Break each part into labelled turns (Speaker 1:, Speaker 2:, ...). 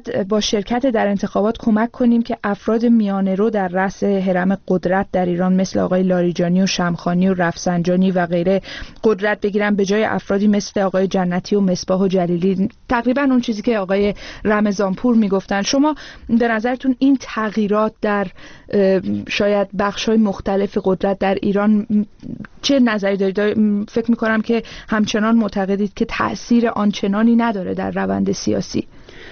Speaker 1: باید با شرکت در انتخابات کمک کنیم که افراد میانه رو در رأس هرم قدرت در ایران مثل آقای لاریجانی و شمخانی و رفسنجانی و غیره قدرت بگیرن به جای افرادی مثل آقای جنتی و مصباح و جلیلی. تقریبا اون چیزی که آقای رمضانپور میگفتن. شما به نظرتون این تغییرات در شاید بخش‌های مختلف قدرت در ایران چه نظری دارید؟ فکر می‌کنم که همچنان معتقدید که تأثیر آنچنانی نداره در روند سیاسی.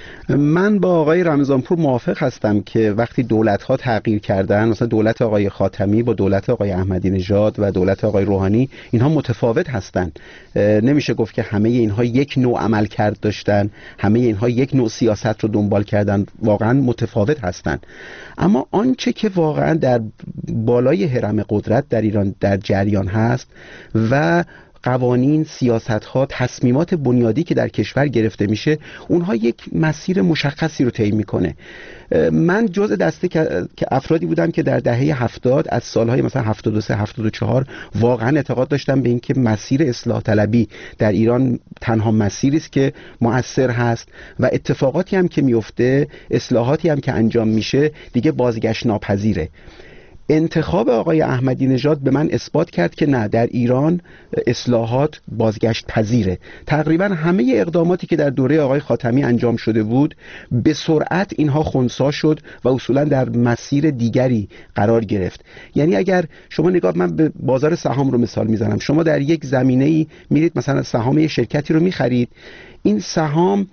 Speaker 2: من با آقای رمضانپور موافق هستم که وقتی دولت‌ها تغییر کردن، مثلا دولت آقای خاتمی با دولت آقای احمدی نژاد و دولت آقای روحانی، اینها متفاوت هستند. نمیشه گفت که همه اینها یک نوع عمل کرد داشتن، همه اینها یک نوع سیاست رو دنبال کردن، واقعا متفاوت هستند. اما آنچه که واقعا در بالای هرم قدرت در ایران در جریان هست و قوانین، سیاست‌ها، تصمیمات بنیادی که در کشور گرفته میشه، اونها یک مسیر مشخصی رو طی میکنه. من جزء دسته که افرادی بودم که در دهه 70 از سالهای مثلا 73 74 واقعا اعتقاد داشتم به اینکه مسیر اصلاح طلبی در ایران تنها مسیری است که مؤثر هست و اتفاقاتی هم که میفته، اصلاحاتی هم که انجام میشه دیگه بازگشت ناپذیره. انتخاب آقای احمدی نژاد به من اثبات کرد که نه، در ایران اصلاحات بازگشت پذیره. تقریبا همه اقداماتی که در دوره آقای خاتمی انجام شده بود به سرعت اینها خنثی شد و اصولا در مسیر دیگری قرار گرفت. یعنی اگر شما من به بازار سهام رو مثال میزنم، شما در یک زمینه‌ای میرید مثلا سهام یک شرکتی رو میخرید، این سهام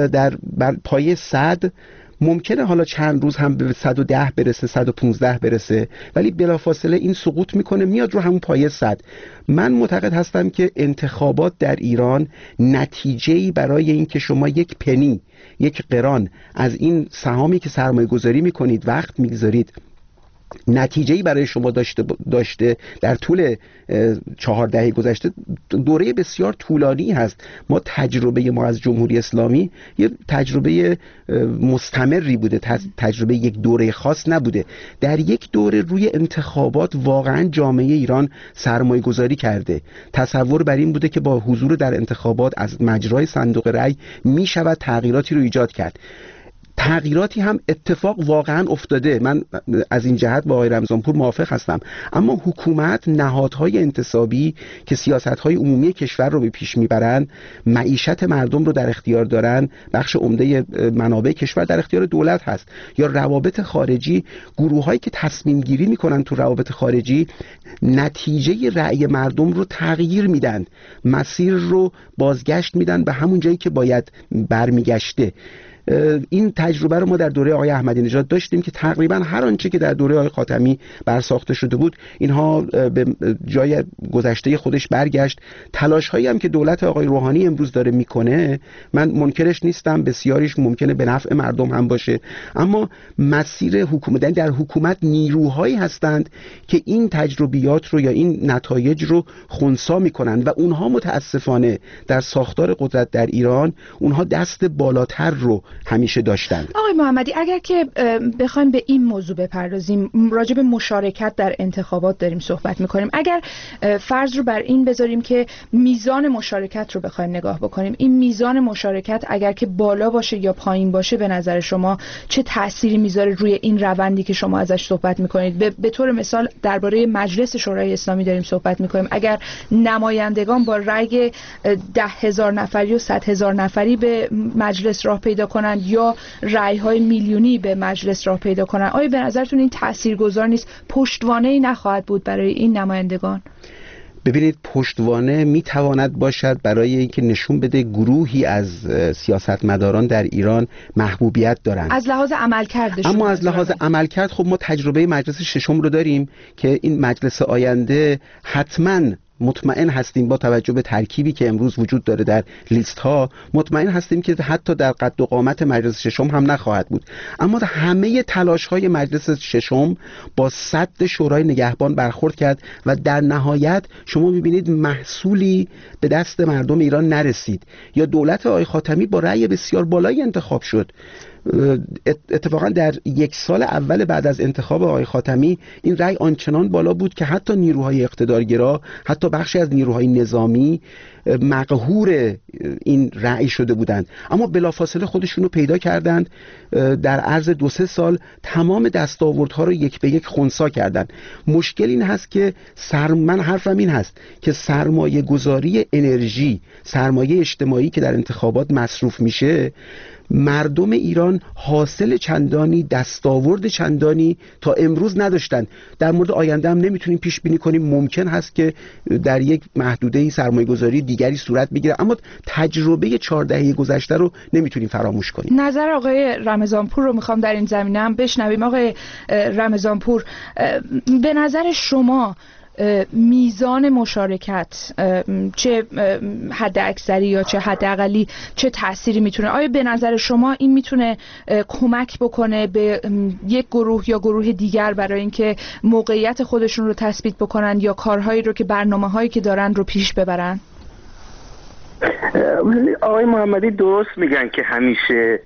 Speaker 2: بر پایه 100 ممکنه حالا چند روز هم به 110 برسه، 115 برسه، ولی بلافاصله این سقوط میکنه میاد رو همون پایه 100. من معتقد هستم که انتخابات در ایران نتیجه‌ای برای این که شما یک پنی، یک قران از این سهامی که سرمایه گذاری میکنید وقت میگذارید نتیجه‌ای برای شما داشته در طول 4 دهه گذشته. دوره بسیار طولانی هست. تجربه ما از جمهوری اسلامی یه تجربه مستمری بوده، تجربه یک دوره خاص نبوده. در یک دوره روی انتخابات واقعا جامعه ایران سرمایه گذاری کرده. تصور بر این بوده که با حضور در انتخابات از مجرای صندوق رأی می شود تغییراتی رو ایجاد کرد. تغییراتی هم اتفاق واقعا افتاده. من از این جهت با آقای رمضانپور موافق هستم. اما حکومت، نهادهای انتصابی که سیاست‌های عمومی کشور رو به پیش میبرن، معیشت مردم رو در اختیار دارن، بخش عمده منابع کشور در اختیار دولت هست، یا روابط خارجی، گروه‌هایی که تصمیم گیری میکنن تو روابط خارجی نتیجه رأی مردم رو تغییر میدن، مسیر رو بازگشت میدن به همون جایی که باید برمیگشته. این تجربه رو ما در دوره آقای احمدی نژاد داشتیم که تقریبا هر آنچه که در دوره آقای خاتمی برساخته شده بود اینها به جای گذشته خودش برگشت. تلاش‌هایی هم که دولت آقای روحانی امروز داره میکنه من منکرش نیستم، بسیاریش ممکنه به نفع مردم هم باشه، اما مسیر حکومت، در حکومت نیروهایی هستند که این تجربیات رو یا این نتایج رو خنثی میکنن و اونها متاسفانه در ساختار قدرت در ایران اونها دست بالاتر رو همیشه داشتن.
Speaker 1: آقای محمدی، اگر که بخوایم به این موضوع بپردازیم، راجع به مشارکت در انتخابات داریم صحبت میکنیم، اگر فرض رو بر این بذاریم که میزان مشارکت رو بخوایم نگاه بکنیم، این میزان مشارکت اگر که بالا باشه یا پایین باشه، به نظر شما چه تأثیری میذاره روی این روندی که شما ازش صحبت میکنید؟ به طور مثال درباره مجلس شورای اسلامی داریم صحبت میکنیم. اگر نمایندگان با رأی 10,000 نفری و 100,000 نفری به مجلس راه پیدا کنند یا رأی‌های میلیونی به مجلس راه پیدا کنند، آیا به نظرتون این تاثیرگذار نیست؟ پشتوانه‌ای نخواهد بود برای این نمایندگان؟
Speaker 2: ببینید، پشتوانه میتواند باشد برای اینکه نشون بده گروهی از سیاستمداران در ایران محبوبیت دارند
Speaker 1: از لحاظ عملکردشون.
Speaker 2: اما از لحاظ عملکرد خب ما تجربه مجلس ششم رو داریم که این مجلس آینده حتماً مطمئن هستیم با توجه به ترکیبی که امروز وجود داره در لیست ها، مطمئن هستیم که حتی در قد و قامت مجلس ششم هم نخواهد بود. اما همه تلاش های مجلس ششم با سد شورای نگهبان برخورد کرد و در نهایت شما میبینید محصولی به دست مردم ایران نرسید. یا دولت آقای خاتمی با رأی بسیار بالایی انتخاب شد. اتفاقا در یک سال اول بعد از انتخاب آقای خاتمی این رأی آنچنان بالا بود که حتی نیروهای اقتدارگرا، حتی بخشی از نیروهای نظامی مقهور این رأی شده بودند، اما بلافاصله خودشون رو پیدا کردند، در عرض 2-3 سال تمام دستاوردها رو یک به یک خنثی کردند. مشکل این هست که من حرفم این هست که سرمایه گذاری انرژی، سرمایه اجتماعی که در انتخابات مصروف میشه، مردم ایران حاصل چندانی، دستاورد چندانی تا امروز نداشتن. در مورد آینده هم نمیتونیم پیش بینی کنیم، ممکن هست که در یک محدوده سرمایه گذاری دیگری صورت بگیره، اما تجربه 4 دهه گذشته رو نمیتونیم فراموش کنیم.
Speaker 1: نظر آقای رمضانپور رو میخوام در این زمینه هم بشنویم. آقای رمضانپور، به نظر شما میزان مشارکت چه حد اکثری یا چه حد اقلی چه تأثیری میتونه، آیا به نظر شما این میتونه کمک بکنه به یک گروه یا گروه دیگر برای اینکه موقعیت خودشون رو تثبیت بکنن یا کارهایی رو که برنامه‌هایی که دارن رو پیش ببرن؟
Speaker 3: آقای محمدی درست میگن که همیشه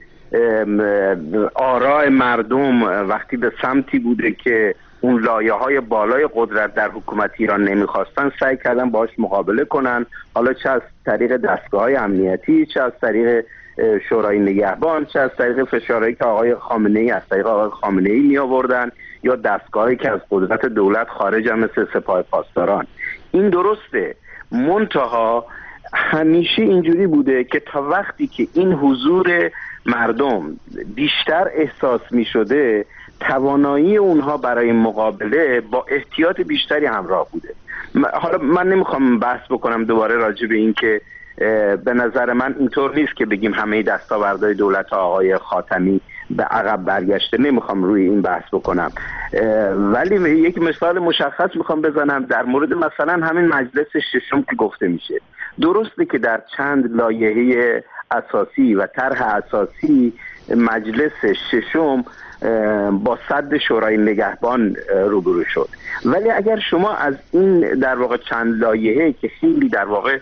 Speaker 3: آراء مردم وقتی به سمتی بوده که اون لایه‌های بالای قدرت در حکومت ایران نمیخواستن، سعی کردن باهاش مقابله کنن، حالا چه از طریق دستگاه‌های امنیتی، چه از طریق شورای نگهبان، چه از طریق فشارهایی که آقای خامنه‌ای از طریق آقای خامنه‌ای می آوردن، یا دستگاهی که از قدرت دولت خارجن مثل سپاه پاسداران. این درسته، منتها همیشه اینجوری بوده که تا وقتی که این حضور مردم بیشتر احساس می شده، توانایی اونها برای مقابله با احتیاط بیشتری همراه بوده. حالا من نمیخوام بحث بکنم دوباره راجع به این که به نظر من اینطور نیست که بگیم همه دستاوردهای دولت آقای خاتمی به عقب برگشته، نمیخوام روی این بحث بکنم، ولی یک مثال مشخص میخوام بزنم در مورد مثلا همین مجلس ششم که گفته میشه. درسته که در چند لایحه اساسی و طرح اساسی مجلس ششم با سد شورای نگهبان روبرو شد، ولی اگر شما از این در واقع چند لایحه که خیلی در واقع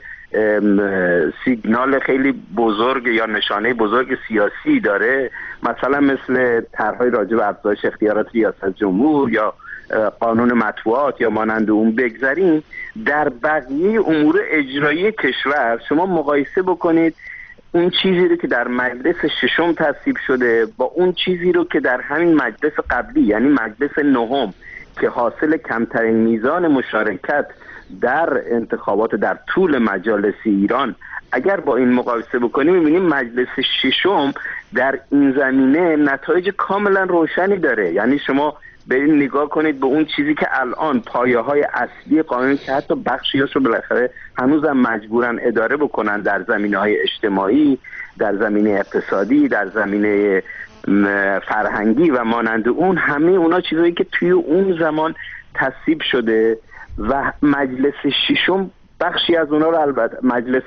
Speaker 3: سیگنال خیلی بزرگ یا نشانه بزرگ سیاسی داره، مثلا مثل طرح‌های راجع به افزایش اختیارات ریاست جمهور یا قانون مطبوعات یا مانند اون بگذاریم، در بقیه امور اجرایی کشور شما مقایسه بکنید اون چیزی رو که در مجلس ششم تصویب شده با اون چیزی رو که در همین مجلس قبلی، یعنی مجلس نهم که حاصل کمترین میزان مشارکت در انتخابات در طول مجالس ایران، اگر با این مقایسه بکنیم می‌بینیم مجلس ششم در این زمینه نتایج کاملا روشنی داره. یعنی شما برید نگاه کنید به اون چیزی که الان پایه‌های اصلی قانون که حتی بخشی‌هاش رو بالاخره هنوزم مجبورن اداره بکنن در زمینه‌های اجتماعی، در زمینه اقتصادی، در زمینه فرهنگی و مانند اون، همه اونا چیزایی که توی اون زمان تصویب شده و مجلس ششم بخشی از اونا رو، البته مجلس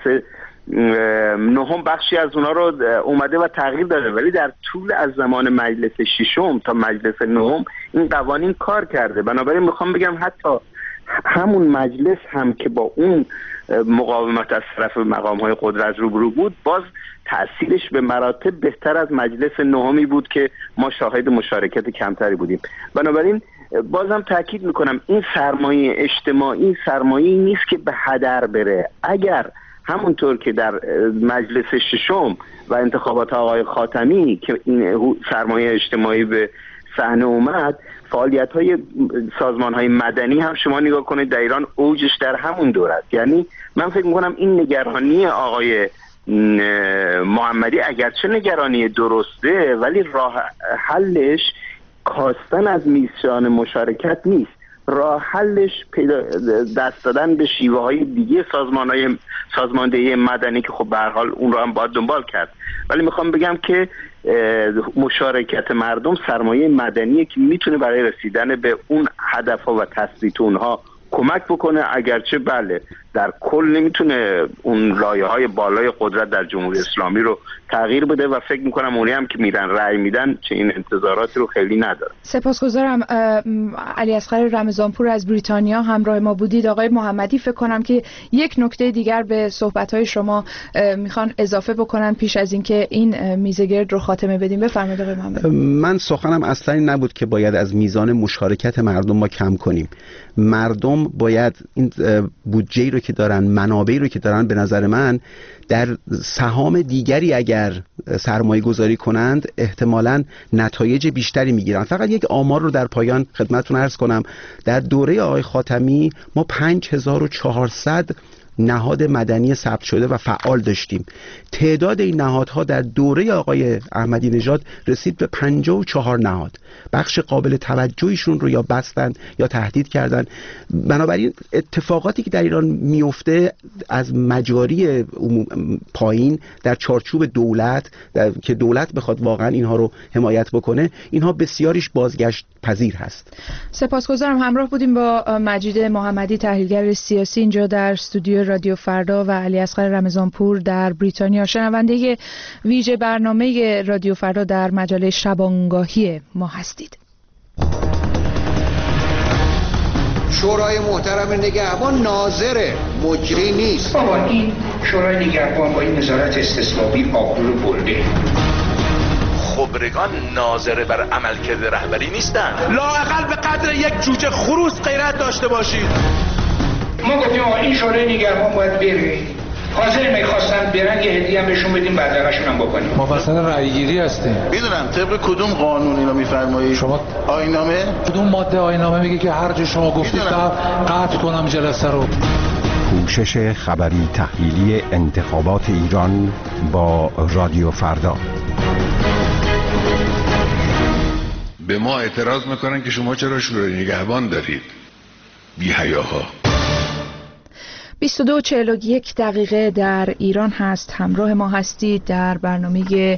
Speaker 3: نهم بخشی از اونا رو اومده و تغییر داده، ولی در طول از زمان مجلس ششم تا مجلس نهم این قوانین کار کرده. بنابراین میخوام بگم حتی همون مجلس هم که با اون مقاومت از طرف مقام‌های قدرت روبرو بود، باز تأثیرش به مراتب بهتر از مجلس نهمی بود که ما شاهد مشارکت کمتری بودیم. بنابراین بازم تاکید میکنم این سرمایه اجتماعی سرمایه‌ای نیست که به هدر بره. اگر همونطور که در مجلس ششم و انتخابات آقای خاتمی که این سرمایه اجتماعی به صحنه اومد، فعالیت‌های سازمان‌های مدنی هم شما نگاه کنید در ایران اوجش در همون دوره است. یعنی من فکر می‌کنم این نگرانی آقای محمدی اگرچه نگرانی درسته، ولی راه حلش کاستن از میزان مشارکت نیست. راه حلش دست دادن به شیوه های دیگه سازماندهی مدنی که خب به هر حال اون رو هم باید دنبال کرد. ولی میخوام بگم که مشارکت مردم سرمایه مدنیه که میتونه برای رسیدن به اون هدفها و تثبیت اونها کمک بکنه. اگرچه بله در کل نمیتونه اون لایه‌های بالای قدرت در جمهوری اسلامی رو تغییر بده و فکر میکنم اونی هم که میرن رأی میدن چه این انتظاراتی رو خیلی نداره.
Speaker 1: سپاسگزارم. علیاصغر رمضانپور از بریتانیا همراه ما بودید. آقای محمدی فکر کنم که یک نکته دیگر به صحبت‌های شما میخوان اضافه بکنن پیش از اینکه این میزگرد رو خاتمه بدیم. بفرمایید آقای محمدی.
Speaker 2: من سخنم اصلا نبود که باید از میزان مشارکت مردم ما کم کنیم. مردم باید این بودجه‌ای رو که دارن، منابعی رو که دارن، به نظر من در سهام دیگری اگر سرمایه گذاری کنند احتمالاً نتایج بیشتری میگیرن. فقط یک آمار رو در پایان خدمتتون عرض کنم. در دوره آقای خاتمی ما 5400 نهاد مدنی ثبت شده و فعال داشتیم. تعداد این نهادها در دوره آقای احمدی نژاد رسید به 54 نهاد. بخش قابل توجهیشون رو یا بستن یا تهدید کردن. بنابراین اتفاقاتی که در ایران میفته از مجاری پایین در چارچوب دولت که دولت بخواد واقعا اینها رو حمایت بکنه، اینها بسیاریش بازگشت پذیر هست.
Speaker 1: سپاسگزارم. همراه بودیم با مجید محمدی، تحلیلگر سیاسی اینجا در استودیو رادیو فردا، و علیاصغر رمضانپور در بریتانیا، شنونده ویژه برنامه رادیو فردا در مجله شبانگاهی ما هستید.
Speaker 4: شورای محترم نگهبان ناظر مجری نیست.
Speaker 5: بابا این شورای نگهبان با این نظارت استثنایی آبرو رو برده.
Speaker 6: خبرگان ناظر بر عملکرد رهبری نیستن. لااقل به قدر یک جوجه خروس غیرت داشته باشید.
Speaker 5: ما گفتیم این شورای نگهبان باید بره. حاضر میخواستن برن یه هدیه هم بهشون بدیم بدرقشون هم بکنیم.
Speaker 7: ما واسه رأی‌گیری هستیم.
Speaker 8: میدونم طبق کدوم قانون اینو میفرمایید؟
Speaker 7: شما
Speaker 8: آیین‌نامه؟
Speaker 7: کدوم ماده آیین‌نامه میگه که هر جا شما گفتید قطع کنم جلسه رو؟
Speaker 9: پوشش خبری تحلیلی انتخابات ایران با رادیو فردا.
Speaker 10: به ما اعتراض میکنن که شما چرا شورای نگهبان دارید؟ بی حیاها.
Speaker 1: 22:41 دقیقه در ایران هست. همراه ما هستید در برنامه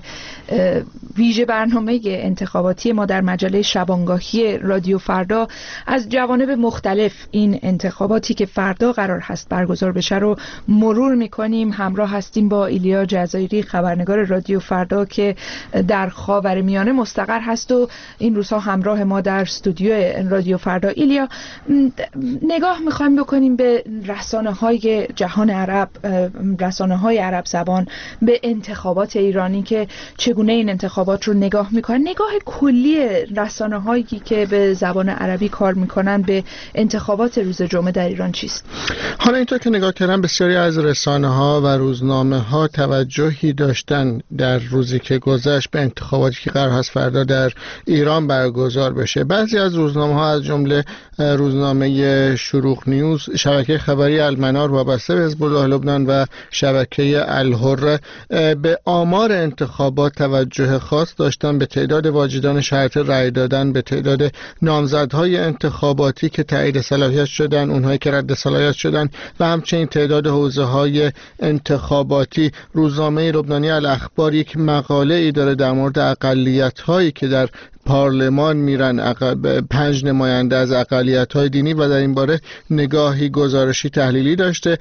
Speaker 1: ویژه برنامه انتخاباتی ما در مجله شبانگاهی رادیو فردا. از جوانب مختلف این انتخاباتی که فردا قرار هست برگزار بشه رو مرور میکنیم. همراه هستیم با ایلیا جزایری، خبرنگار رادیو فردا که در خاورمیانه مستقر هست و این روزها همراه ما در استودیو رادیو فردا. ایلیا، نگاه میخوایم بکنیم به رسانه‌های جهان عرب، رسانه‌های عرب زبان، به انتخابات ایرانی که چگونه این انتخابات رو نگاه میکنن. نگاه کلی رسانه‌هایی که به زبان عربی کار میکنن به انتخابات روز جمعه در ایران چیست؟
Speaker 11: حالا اینطور که نگاه کردم بسیاری از رسانه‌ها و روزنامه‌ها توجهی داشتن در روزی که گذشت به انتخاباتی که قرار هست فردا در ایران برگزار بشه. بعضی از روزنامه‌ها از جمله روزنامه شروق نیوز، شبکه خبری المنار وابسته به حزب الله لبنان و شبکه الحره به آمار انتخابات توجه خاص داشتن، به تعداد واجدان شرط رأی دادن، به تعداد نامزدهای انتخاباتی که تایید صلاحیت شدن، اونهایی که رد صلاحیت شدن و همچنین تعداد حوزه‌های انتخاباتی. روزنامه لبنانی الاخبار یک مقاله ای داره در مورد اقلیت‌هایی که در پارلمان میرن، 5 نماینده از اقلیت‌های دینی، و در این باره نگاهی گزارشی تحلیلی داشته.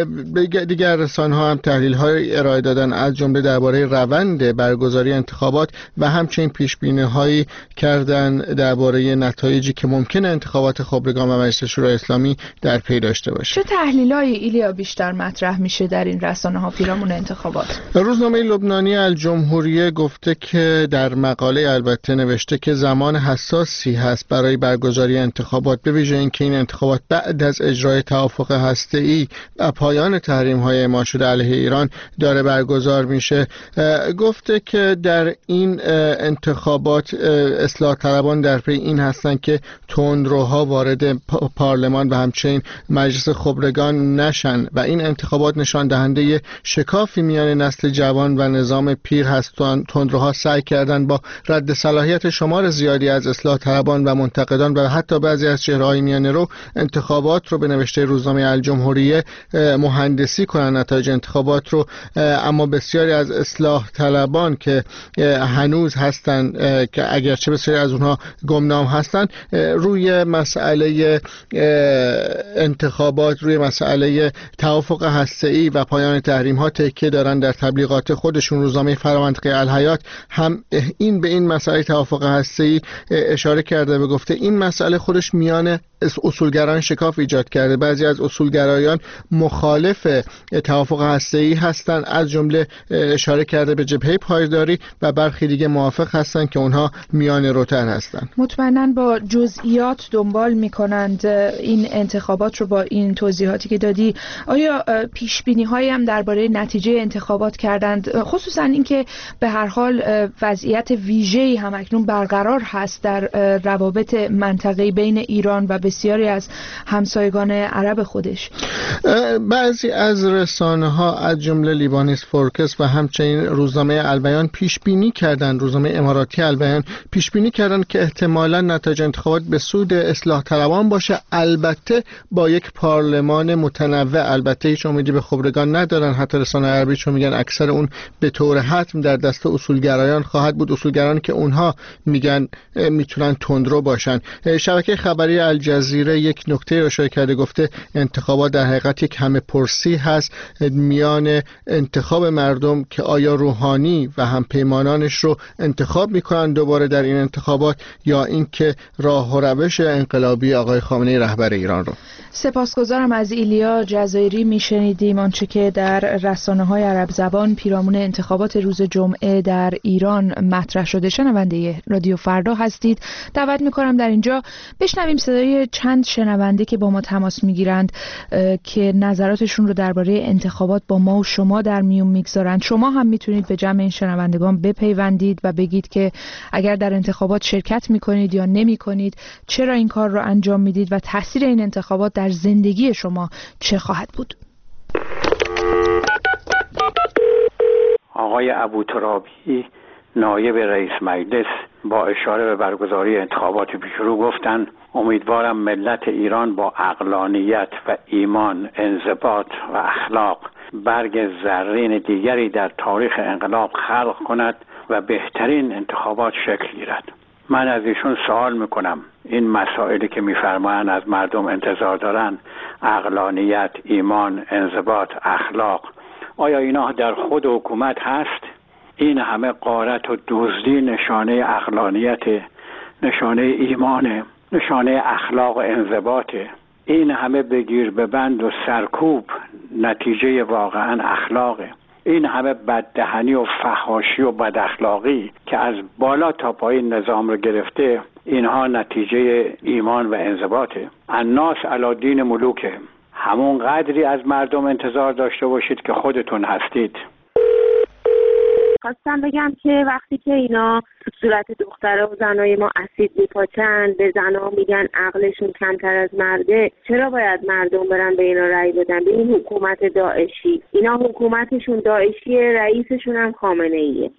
Speaker 11: دیگر رسانه‌ها هم تحلیل‌های ارائه دادن، از جمله درباره روند برگزاری انتخابات و همچنین پیش‌بینی‌هایی کردن درباره نتایجی که ممکنه انتخابات خبرگان و مجلس شورای اسلامی در پی داشته باشه.
Speaker 1: چه تحلیل‌هایی ایلیا بیشتر مطرح میشه در این رسانه‌ها پیرامون انتخابات؟
Speaker 11: روزنامه لبنانی الجمهوریه گفته که در مقاله البته نوشته که زمان حساسی هست برای برگزاری انتخابات، به ویژه اینکه این انتخابات بعد از اجرای توافق هسته‌ای و پایان تحریم‌های اعمال شده علیه ایران داره برگزار میشه. گفته که در این انتخابات اصلاح طلبان در پی این هستند که تندروها وارد پارلمان و همچنین مجلس خبرگان نشن و این انتخابات نشان دهنده شکافی میان نسل جوان و نظام پیر هست. تندروها سعی کردن با رد صلاحیت شمار زیادی از اصلاح طلبان و منتقدان و حتی بعضی از چهره‌های میانه رو انتخابات رو به نوشته روزنامه الجمهوریه سوریه مهندسی کنن نتایج انتخابات رو، اما بسیاری از اصلاح طلبان که هنوز هستن که اگرچه بسیاری از اونها گمنام هستن روی مسئله انتخابات، روی مسئله توافق هسته‌ای و پایان تحریم ها تکیه دارن در تبلیغات خودشون. روزنامه فرامنطقه الحیات هم این به این مسئله توافق هسته‌ای اشاره کرده و گفته این مسئله خودش میان اصولگرایان شکاف ایجاد کرده. بعضی از اصولگرایان مخالف توافق هسته‌ای هستند، از جمله اشاره کرده به جبهه پایداری، و برخی دیگه موافق هستند که اونها میان روتر هستند.
Speaker 1: مطمئناً با جزئیات دنبال میکنند این انتخابات رو. با این توضیحاتی که دادی آیا پیش بینی هایی هم درباره نتیجه انتخابات کردند، خصوصا اینکه به هر حال وضعیت ویژه‌ای هم اکنون برقرار هست در روابط منطقه‌ای بین ایران و بسیاری از همسایگان عرب خودش؟
Speaker 11: بعضی از رسانه‌ها از جمله لیبانیس فورکس و همچنین روزنامه البیان پیش بینی کردند، روزنامه اماراتی البیان پیش بینی کردند که احتمالاً نتایج انتخابات به سود اصلاح طلبان باشه، البته با یک پارلمان متنوع. البته هیچ امیدی به خبرگان ندارن، حتی رسانه عربی چون میگن اکثر اون به طور حتم در دست اصولگرایان خواهد بود، اصولگرایان که اونها میگن میتونن تندرو باشن. شبکه خبری الجزیره یک نکته رو اشاره کرده، گفته انتخابات در حقیقت یک همه پرسی هست میان انتخاب مردم که آیا روحانی و هم پیمانانش رو انتخاب میکنن دوباره در این انتخابات، یا اینکه راه و روش انقلابی آقای خامنه‌ای رهبر ایران رو.
Speaker 1: سپاسگزارم. از ایلیا جزایری میشنیدیم آنچه که در رسانه‌های عرب زبان پیرامون انتخابات روز جمعه در ایران مطرح شده. شنونده رادیو فردا هستید. دعوت میکنم در اینجا بشنویم صدای چند شنونده که با ما تماس میگیرند که نظراتشون رو درباره انتخابات با ما و شما در میون میگذارند. شما هم میتونید به جمع این شنوندگان بپیوندید و بگید که اگر در انتخابات شرکت میکنید یا نمیکنید، چرا این کار رو انجام میدید و تاثیر این انتخابات در زندگی شما چه خواهد بود؟
Speaker 12: آقای ابوترابی نایب رئیس مجلس با اشاره به برگزاری انتخابات پیشرو گفتند امیدوارم ملت ایران با عقلانیت و ایمان، انضباط و اخلاق برگ زرین دیگری در تاریخ انقلاب خلق کند و بهترین انتخابات شکل گیرد. من از ایشون سوال میکنم این مسائلی که میفرمایند از مردم انتظار دارن، عقلانیت، ایمان، انضباط، اخلاق، آیا اینا در خود حکومت هست؟ این همه غارت و دزدی نشانه عقلانیت، نشانه ایمانه، نشانه اخلاق و انضباطه. این همه بگیر ببند و سرکوب نتیجه واقعا اخلاقه. این همه بددهنی و فحاشی و بد اخلاقی که از بالا تا پایین نظام رو گرفته، اینها نتیجه ایمان و انضباطه. الناس علی دین ملوکه. همون قدری از مردم انتظار داشته باشید که خودتون هستید.
Speaker 13: خواستم بگم که وقتی که اینا تو صورت دختره و زنای ما اسید میپاچن، به زنها میگن عقلشون کمتر از مرده، چرا باید مردم برن به اینا رأی بدن؟ به این حکومت داعشی. اینا حکومتشون داعشیه، رئیسشون هم خامنه‌ایه.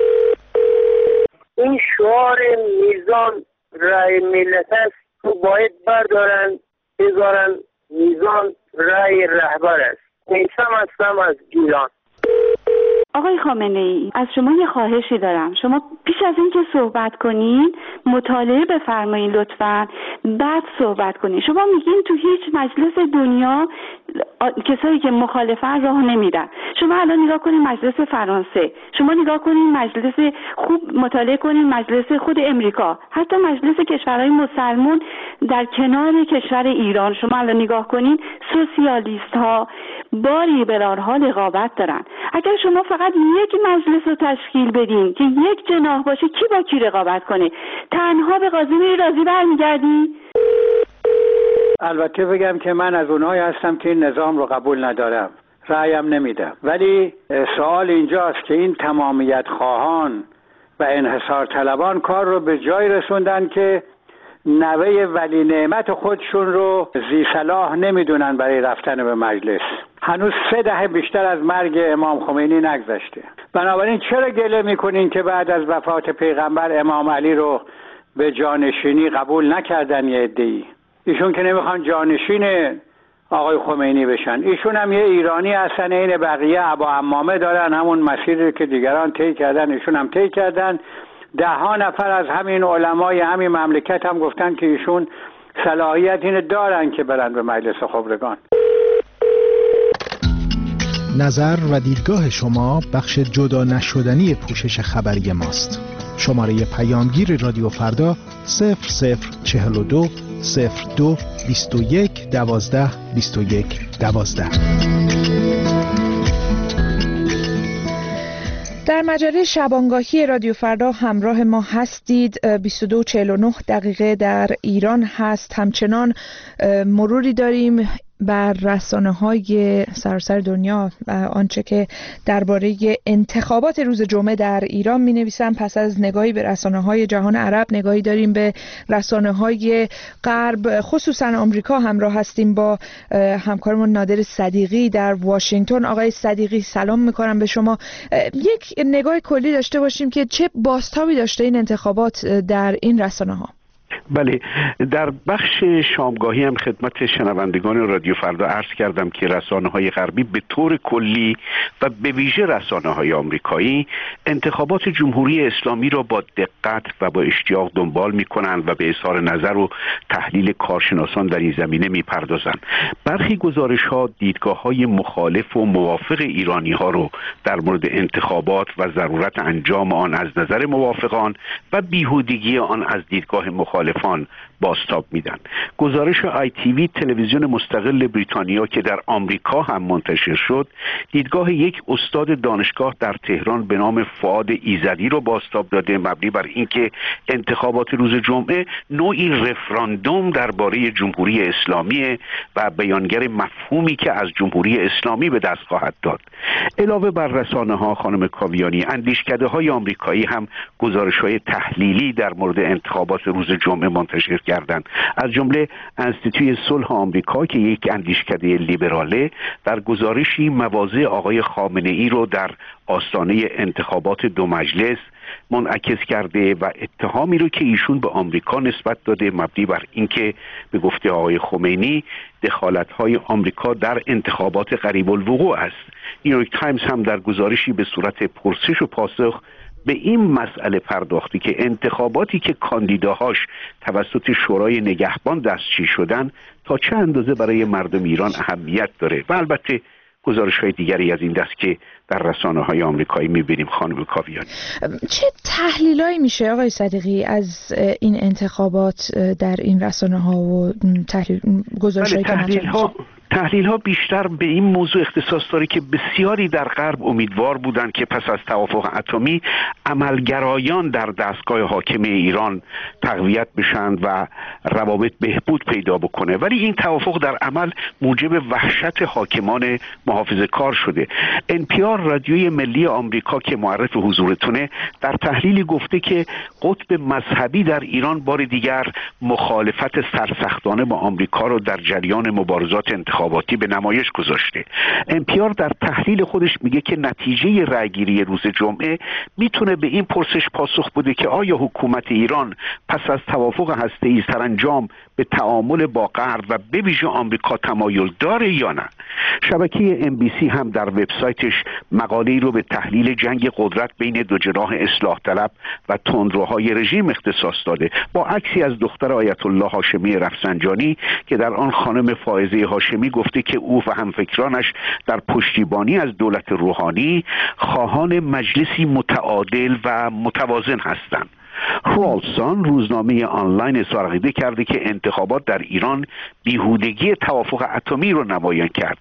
Speaker 14: این شعار میزان رأی ملت است، تو باید بردارن بذارن میزان رأی رهبر است. میسم هستم از گیلان.
Speaker 15: آقای خامنه‌ای، از شما یه خواهشی دارم. شما پیش از این که صحبت کنین مطالعه بفرمایید لطفاً، بعد صحبت کنین. شما میگین تو هیچ مجلس دنیا کسایی که مخالفن راه نمیدن. شما الان نگاه کنین مجلس فرانسه، شما نگاه کنین مجلس، خوب مطالعه کنین مجلس خود امریکا، حتی مجلس کشورهای مسلمان در کنار کشور ایران. شما الان نگاه کنین سوسیالیست ها با لیبرال ها رقابت دارن. اگر شما فقط یک مجلس رو تشکیل بدین که یک جناح باشه، کی با کی رقابت کنه؟ تنها به قاسمی رازی برمیگردی؟
Speaker 12: البته بگم که من از اونایی هستم که این نظام رو قبول ندارم، رأیم نمیدم، ولی سوال اینجاست که این تمامیت خواهان و انحصار طلبان کار رو به جای رسوندن که نوه ولی نعمت خودشون رو ذی صلاح نمیدونن برای رفتن به مجلس. هنوز 3 دهه بیشتر از مرگ امام خمینی نگذشته. بنابراین چرا گله میکنین که بعد از وفات پیغمبر امام علی رو به جانشینی قبول نکردن یه عده‌ای؟ ایشون که نمیخوان جانشین آقای خمینی بشن. ایشون هم یه ایرانی هستن، این بقیه ابا عمامه دارن، همون مسیری که دیگران طی کردن ایشون هم طی کردن. 10 نفر از همین علمای همین مملکت هم گفتن که ایشون صلاحیت اینو دارن که برن به مجلس خبرگان.
Speaker 16: نظر و دیدگاه شما بخش جدا نشدنی پوشش خبری ماست. شماره پیامگیر رادیو فردا 0042 02 21 12 21 12.
Speaker 1: در مجله شبانگاهی رادیو فردا همراه ما هستید. 22:49 در ایران هست. همچنان مروری داریم بر رسانه‌های سراسر دنیا و آنچه که درباره انتخابات روز جمعه در ایران می‌نویسن. پس از نگاهی به رسانه‌های جهان عرب، نگاهی داریم به رسانه‌های غرب، خصوصا آمریکا. همراه هستیم با همکارمون نادر صدیقی در واشنگتن. آقای صدیقی سلام می‌کنم به شما. یک نگاه کلی داشته باشیم که چه بازتابی داشته این انتخابات در این رسانه‌ها.
Speaker 2: بله، در بخش شامگاهی هم خدمت شنوندگان رادیو فردا عرض کردم که رسانه‌های غربی به طور کلی و به ویژه رسانه‌های آمریکایی انتخابات جمهوری اسلامی را با دقت و با اشتیاق دنبال می‌کنند و به اظهار نظر و تحلیل کارشناسان در این زمینه می‌پردازند. برخی گزارش‌ها دیدگاه‌های مخالف و موافق ایرانی‌ها رو در مورد انتخابات و ضرورت انجام آن از نظر موافقان و بیهودگی آن از دیدگاه مخالفان بازتاب میدن. گزارش ITV تلویزیون مستقل بریتانیا که در آمریکا هم منتشر شد، دیدگاه یک استاد دانشگاه در تهران به نام فؤاد ایزدی رو بازتاب داده، مبنی بر اینکه انتخابات روز جمعه نوعی رفراندوم درباره جمهوری اسلامی و بیانگر مفهومی که از جمهوری اسلامی به دست خواهد داد. علاوه بر رسانه‌ها خانم کاویانی، اندیشکده‌های آمریکایی هم گزارش‌های تحلیلی در مورد انتخابات روز جمعه منتشر کردند. از جمله انستیتوی صلح آمریکا که یک اندیشکده لیبراله در گزارشی مواضع آقای خامنه‌ای رو در آستانه انتخابات 2 مجلس منعکس کرده و اتهامی رو که ایشون به آمریکا نسبت داده مبنی بر اینکه به گفته آقای خمینی دخالت‌های آمریکا در انتخابات قریب الوقوع است. نیویورک تایمز هم در گزارشی به صورت پرسش و پاسخ به این مسئله پرداختی که انتخاباتی که کاندیداهاش توسط شورای نگهبان دستچین شدن تا چه اندازه برای مردم ایران اهمیت داره و البته گزارش‌های دیگری از این دست که در رسانه‌های آمریکایی می‌بینیم. خانم کاویانی،
Speaker 1: چه تحلیلایی میشه آقای صدیقی از این انتخابات در این رسانه‌ها و گزارش‌هایی که
Speaker 2: تحلیل ها بیشتر به این موضوع اختصاص داره که بسیاری در غرب امیدوار بودند که پس از توافق اتمی عملگرایان در دستگاه حاکمه ایران تقویت بشن و روابط بهبود پیدا بکنه، ولی این توافق در عمل موجب وحشت حاکمان محافظه‌کار شده. NPR رادیوی ملی آمریکا که معرف حضورتونه در تحلیلی گفته که قطب مذهبی در ایران بار دیگر مخالفت سرسختانه با آمریکا رو در جریان مبارزات انتخاباتی به نمایش گذاشته. NPR در تحلیل خودش میگه که نتیجه رأیگیری روز جمعه میتونه به این پرسش پاسخ بده که آیا حکومت ایران پس از توافق هسته‌ای سرانجام به تعامل با غرب و به ویژه آمریکا تمایل داره یا نه. شبکه NBC هم در وبسایتش مقاله‌ای رو به تحلیل جنگ قدرت بین دو جناح اصلاح طلب و تندروهای رژیم اختصاص داده، با عکسی از دختر آیت الله هاشمی رفسنجانی که در آن خانم فائزه هاشمی گفته که او و همفکرانش در پشتیبانی از دولت روحانی خواهان مجلسی متعادل و متوازن هستند. رالسان روزنامه آنلاین اظهار عقیده کرده که انتخابات در ایران بیهودگی توافق اتمی رو نمایان کرد.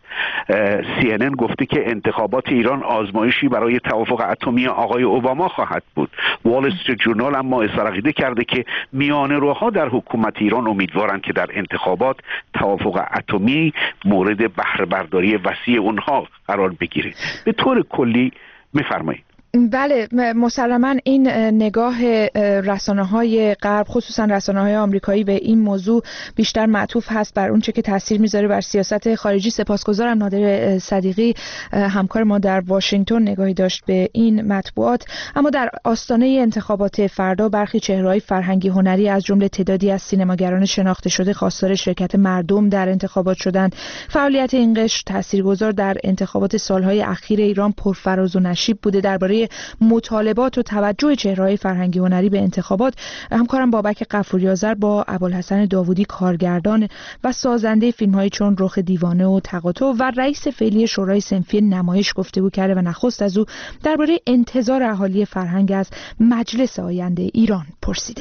Speaker 2: CNN گفته که انتخابات ایران آزمایشی برای توافق اتمی آقای اوباما خواهد بود. وال استریت جورنال اما اظهار عقیده کرده که میانه‌روها در حکومت ایران امیدوارند که در انتخابات توافق اتمی مورد بهره برداری وسیع اونها قرار بگیره. به طور کلی می‌فرمایید
Speaker 1: بله، مسلماً این نگاه رسانه‌های غرب، خصوصاً رسانه‌های آمریکایی، به این موضوع بیشتر معطوف هست بر اونچه که تاثیر میذاره بر سیاست خارجی. سپاسگزارم نادر صدیقی همکار ما در واشنگتن نگاهی داشت به این مطبوعات. اما در آستانه انتخابات فردا برخی چهره‌های فرهنگی هنری از جمله تعدادی از سینماگران شناخته شده خواستار شرکت مردم در انتخابات شدند. فعالیت این قشر تاثیرگذار در انتخابات سالهای اخیر ایران پرفراز و نشیب بوده. درباره مطالبات و توجه چهره‌های فرهنگی هنری به انتخابات همکارم بابک غفوری‌آذر با ابوالحسن داوودی، کارگردان و سازنده فیلم‌هایی چون رخ دیوانه و تقاطع و رئیس فعلی شورای صنفی نمایش گفتگو کرده و نخست از او درباره انتظار اهالی فرهنگ از مجلس آینده ایران پرسیده.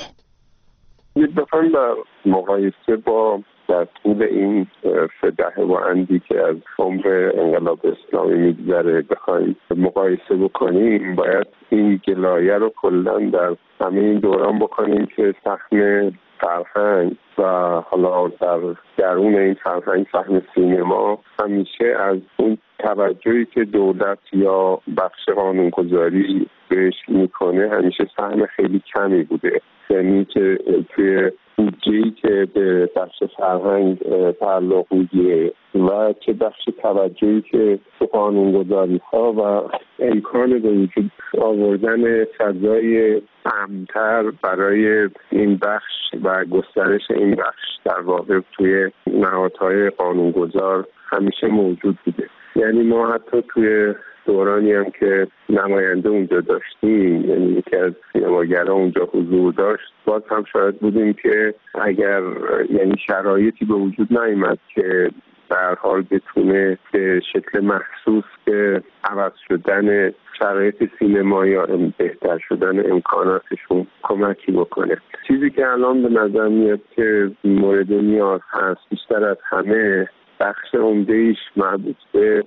Speaker 17: بخوایم در مقایسه با در طول این 3 دهه و اندی که از عمر انقلاب اسلامی میگذره بخوایم مقایسه بکنیم، باید این گلایه رو کلا در همه این دوران بکنیم که سهم فرهنگ و حالا در درون این فرهنگ سهم سینما همیشه از اون توجهی که دولت یا بخش قانونگذاری بهش میکنه همیشه سهم خیلی کمی بوده. یعنی که توی بودجه‌ای که به بخش فرهنگ تعلق میگیره و که بخش توجهی که به قانونگذاری‌ها و امکان به وجود آوردن فضای امن‌تر برای این بخش و گسترش این بخش در واقع توی نهادهای قانونگذار همیشه موجود بوده. یعنی ما حتی توی دورانی هم که نماینده اونجا داشتیم، یعنی یکی از سینماگران اونجا حضور داشت، باز هم شاید بودیم که اگر یعنی شرایطی به وجود نیامد که در حال بتونه به شکل محسوس به عوض شدن شرایط سینما یا بهتر شدن امکاناتشون کمکی بکنه. چیزی که الان به نظر میاد که مورد نیاز هست بیشتر از همه بخش عمده‌ایش مربوط به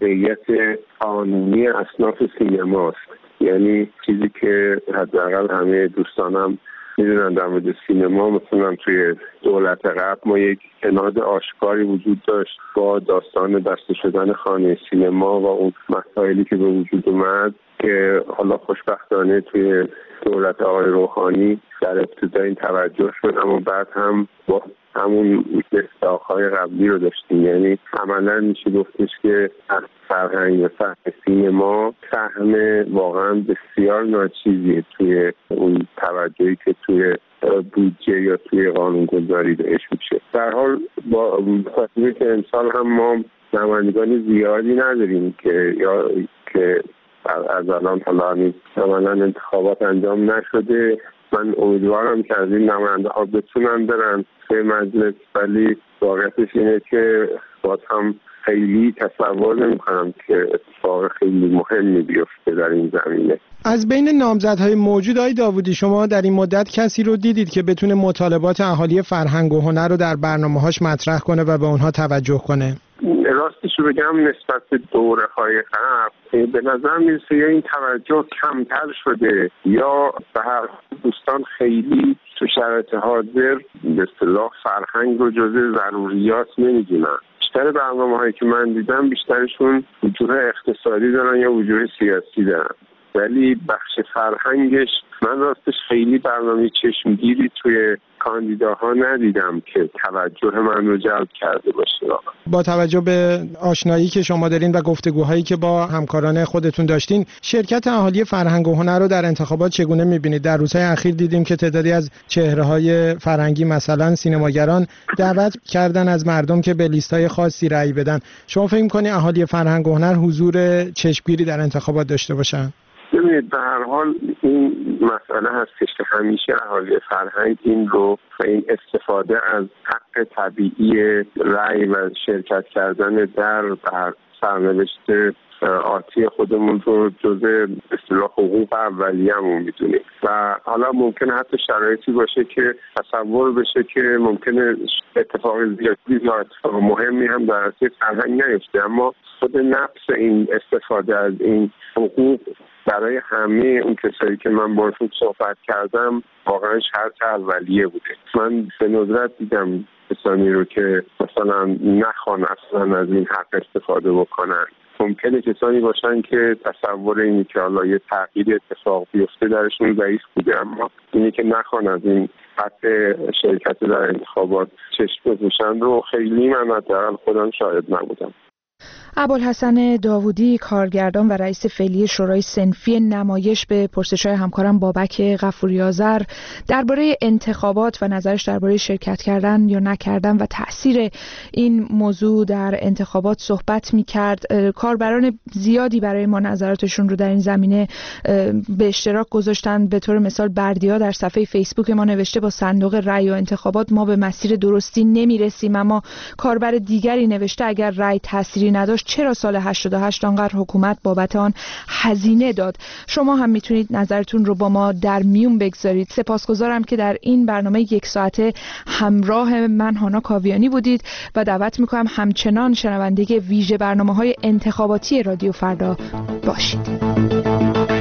Speaker 17: موقعیت قانونی اصناف سینماست. یعنی چیزی که حداقل همه دوستانم میدونن در مورد سینما، مثلا توی دولت قبل ما یک اناد آشکاری وجود داشت با داستان بسته شدن خانه سینما و اون مسائلی که به وجود اومد که حالا خوشبختانه توی دولت آقای روحانی در ابتدا این توجه شد، اما بعد هم با همون مصداق‌های قبلی رو داشتیم. یعنی عملا میشه گفتش که فرهنگ و سهم سینما سهم واقعا بسیار ناچیزیه توی اون توجهی که توی بودجه یا توی قانونگذاری بهش میشه. در حال با خاطر که امسال هم ما نمایندگان زیادی نداریم که از الان حالا عملا انتخابات انجام نشده. من امیدوارم که از این نماینده ها بتونن برن به مجلس، ولی واقعیتش اینه که باز هم خیلی تصور نمی کنم که اتفاق خیلی مهمی بیفته در این زمینه.
Speaker 11: از بین نامزدهای موجود آقای داوودی، شما در این مدت کسی رو دیدید که بتونه مطالبات اهالی فرهنگ و هنر رو در برنامه‌هاش مطرح کنه و به اونها توجه کنه؟
Speaker 17: راستش رو بگم نسبت به دوره‌های قبل به نظر میرسه یا این توجه کمتر شده یا به هر دوستان خیلی تو شرایط حاضر به اصطلاح فرهنگ رو جزء ضروریات نمیدونن. بیشتر برنامه‌هایی که من دیدم بیشترشون وجوه اقتصادی دارن یا وجوه سیاسی دارن، ولی بخش فرهنگش من راستش خیلی برنامه چشمگیری توی کاندیداها ندیدم که توجه من رو جلب کرده باشه.
Speaker 11: با توجه به آشنایی که شما دارین و گفتگوهایی که با همکاران خودتون داشتین، شرکت اهالی فرهنگ و هنر رو در انتخابات چگونه می‌بینید؟ در روزهای اخیر دیدیم که تعدادی از چهره‌های فرهنگی مثلا سینماگران دعوت کردن از مردم که به لیست‌های خاصی رأی بدن. شما فکر می‌کنید اهالی فرهنگ و هنر حضور چشمگیری در انتخابات داشته باشن؟
Speaker 17: ببینید به هر حال این مسئله هستش که همیشه اهالی فرهنگ این رو و این استفاده از حق طبیعی رأی و شرکت کردن در سرنوشت آتی خودمون رو جزء اصطلاح حقوق اولیه‌مون میدونیم و حالا ممکنه حتی شرایطی باشه که تصور بشه که ممکنه اتفاق زیادی یا اتفاق مهمی هم در راسته فرهنگ نیفته، اما خود نفس این استفاده از این حقوق برای همه اون کسایی که من باشون صحبت کردم واقعا شرط اولیه بوده. من به ندرت دیدم کسانی رو که مثلا نخوان اصلا از این حق استفاده بکنن ممکنه کسانی باشن که تصور اینی که حالا یه تغییر اتفاق بیفته درشون ضعیف بوده، اما اینی که نخوان از این قطع شرکت در انتخابات چشم بپوشن رو خیلی من حداقل خودم شاهد نبودم.
Speaker 1: ابوالحسن داوودی، کارگردان و رئیس فعلی شورای صنفی نمایش، به پرسش‌های همکارم بابک غفوری آذر درباره انتخابات و نظرش درباره شرکت کردن یا نکردن و تأثیر این موضوع در انتخابات صحبت می‌کرد. کاربران زیادی برای ما نظراتشون رو در این زمینه به اشتراک گذاشتن. به طور مثال بردیا در صفحه فیسبوک ما نوشته با صندوق رأی و انتخابات ما به مسیر درستی نمی‌رسیم، اما کاربر دیگری نوشته اگر رأی تأثیری نداشت چرا سال 88 آنقدر حکومت بابت آن هزینه داد؟ شما هم میتونید نظرتون رو با ما در میون بگذارید. سپاسگزارم که در این برنامه 1 ساعته همراه من هانا کاویانی بودید و دعوت میکنم همچنان شنونده ویژه برنامه‌های انتخاباتی رادیو فردا باشید.